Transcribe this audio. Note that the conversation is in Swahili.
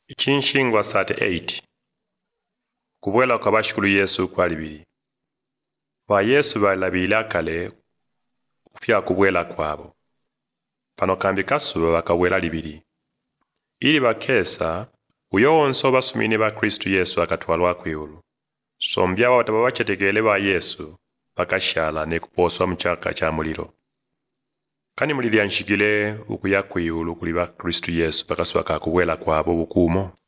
Chinshingwa 38 kubwela kwa bashikulu Yesu kwali bili. Ba Yesu balabila kale ufya kubwela kwabo. Pano kambi kasuba bakabwela libili. Ili bakesa uyo wonso basumini ba Kristu Yesu akatwalwa kwihulu. Sombya wataba bachetekele ba Yesu bakashala ne kuposwa mchaka cha muliro. Kani mulili anshikile ukuya kwihulu kuli ba Kristu Yesu bakaswaka kubwela kwabo bukumo.